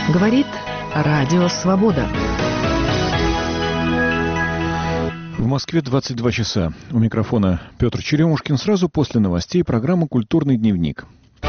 Говорит Радио Свобода. В Москве 22 часа. У микрофона Петр Черемушкин. Сразу после новостей программа «Культурный дневник».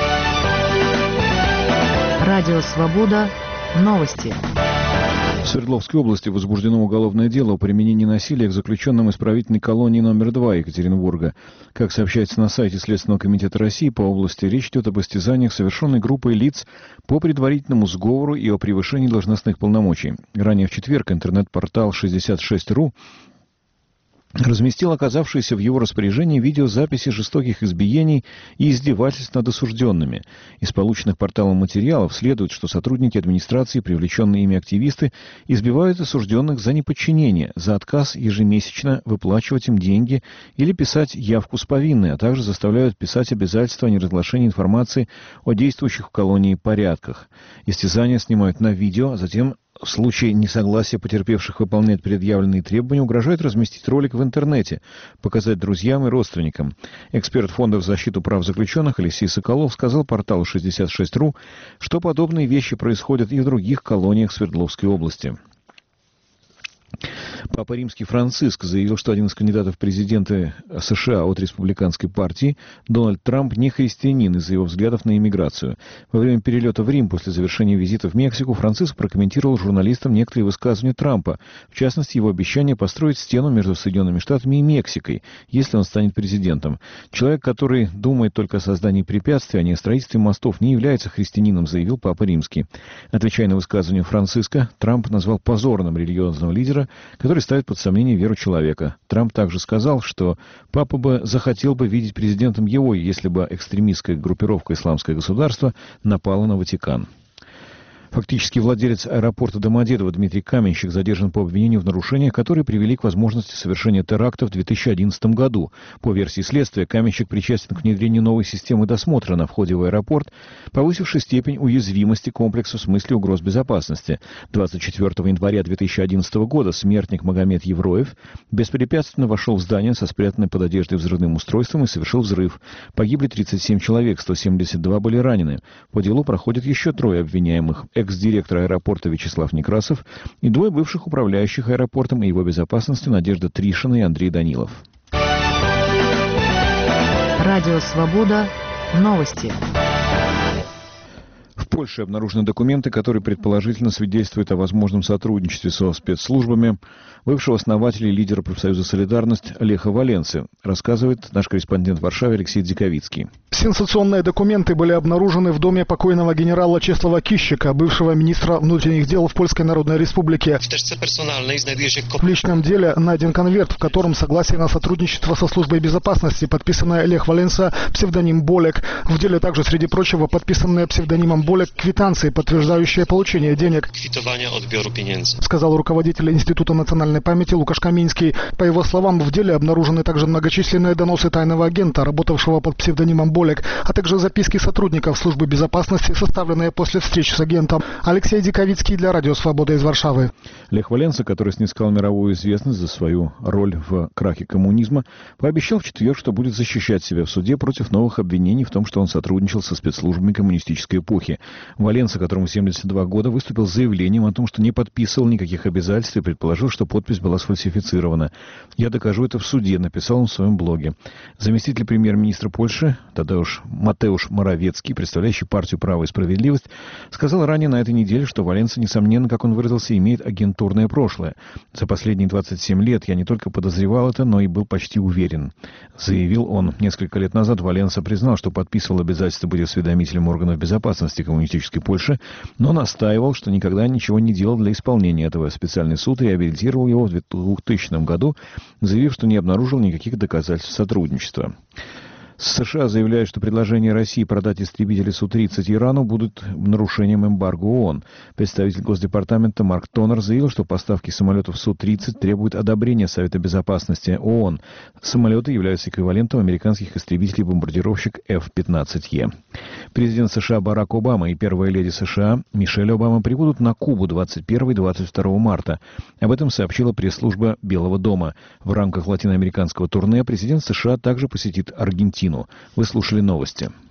Радио Свобода. Новости. В Свердловской области возбуждено уголовное дело о применении насилия к заключенным исправительной колонии номер 2 Екатеринбурга. Как сообщается на сайте Следственного комитета России по области, речь идет об истязаниях, совершенной группой лиц по предварительному сговору и о превышении должностных полномочий. Ранее в четверг интернет-портал 66.ru разместил оказавшиеся в его распоряжении видеозаписи жестоких избиений и издевательств над осужденными. Из полученных порталом материалов следует, что сотрудники администрации, привлеченные ими активисты, избивают осужденных за неподчинение, за отказ ежемесячно выплачивать им деньги или писать явку с повинной, а также заставляют писать обязательства о неразглашении информации о действующих в колонии порядках. Истязания снимают на видео, а затем в случае несогласия потерпевших выполнять предъявленные требования угрожают разместить ролик в интернете, показать друзьям и родственникам. Эксперт Фонда в защиту прав заключенных Алексей Соколов сказал порталу 66.ru, что подобные вещи происходят и в других колониях Свердловской области. Папа Римский Франциск заявил, что один из кандидатов в президенты США от республиканской партии, Дональд Трамп, не христианин из-за его взглядов на иммиграцию. Во время перелета в Рим после завершения визита в Мексику Франциск прокомментировал журналистам некоторые высказывания Трампа, в частности, его обещание построить стену между Соединенными Штатами и Мексикой, если он станет президентом. Человек, который думает только о создании препятствий, а не о строительстве мостов, не является христианином, заявил Папа Римский. Отвечая на высказывание Франциска, Трамп назвал позорным религиозного лидера, который ставит под сомнение веру человека. Трамп также сказал, что папа бы захотел бы видеть президентом его, если бы экстремистская группировка «Исламское государство» напала на Ватикан. Фактически владелец аэропорта Домодедово Дмитрий Каменщик задержан по обвинению в нарушениях, которые привели к возможности совершения теракта в 2011 году. По версии следствия, Каменщик причастен к внедрению новой системы досмотра на входе в аэропорт, повысившей степень уязвимости комплекса в смысле угроз безопасности. 24 января 2011 года смертник Магомед Евроев беспрепятственно вошел в здание со спрятанным под одеждой взрывным устройством и совершил взрыв. Погибли 37 человек, 172 были ранены. По делу проходят еще трое обвиняемых: экс-директор аэропорта Вячеслав Некрасов и двое бывших управляющих аэропортом и его безопасностью Надежда Тришина и Андрей Данилов. Радио Свобода. Новости. В Польше обнаружены документы, которые предположительно свидетельствуют о возможном сотрудничестве со спецслужбами бывшего основателя и лидера профсоюза «Солидарность» Леха Валенсы, рассказывает наш корреспондент в Варшаве Алексей Дзиковицкий. Сенсационные документы были обнаружены в доме покойного генерала Чеслава Кищика, бывшего министра внутренних дел в Польской Народной Республике. В личном деле найден конверт, в котором согласие на сотрудничество со службой безопасности, подписанное Лех Валенса, псевдоним Болек. В деле также, среди прочего, подписанные псевдонимом Болек квитанции, подтверждающие получение денег, сказал руководитель Института национальной памяти Лукаш Каминский. По его словам, в деле обнаружены также многочисленные доносы тайного агента, работавшего под псевдонимом Болек, а также записки сотрудников службы безопасности, составленные после встреч с агентом. Алексей Диковицкий для Радио Свобода из Варшавы. Лех Валенса, который снискал мировую известность за свою роль в крахе коммунизма, пообещал в четверг, что будет защищать себя в суде против новых обвинений в том, что он сотрудничал со спецслужбами коммунистической эпохи. Валенса, которому 72 года, выступил с заявлением о том, что не подписывал никаких обязательств и предположил, что подпись была сфальсифицирована. «Я докажу это в суде», — написал он в своем блоге. Заместитель премьер-министра Польши Матеуш Моровецкий, представляющий партию «Право и справедливость», сказал ранее на этой неделе, что Валенса, несомненно, как он выразился, имеет агентурное прошлое. «За последние 27 лет я не только подозревал это, но и был почти уверен», — заявил он. Несколько лет назад Валенса признал, что подписывал обязательство быть осведомителем органов безопасности коммунистической Польши, но настаивал, что никогда ничего не делал для исполнения этого. Специальный суд реабилитировал его в 2000 году, заявив, что не обнаружил никаких доказательств сотрудничества. США заявляют, что предложение России продать истребители Су-30 Ирану будут нарушением эмбарго ООН. Представитель Госдепартамента Марк Тонер заявил, что поставки самолетов Су-30 требуют одобрения Совета Безопасности ООН. Самолеты являются эквивалентом американских истребителей-бомбардировщик F-15E. Президент США Барак Обама и первая леди США Мишель Обама прибудут на Кубу 21 и 22 марта. Об этом сообщила пресс-служба Белого дома. В рамках латиноамериканского турне президент США также посетит Аргентину. Вы слушали новости.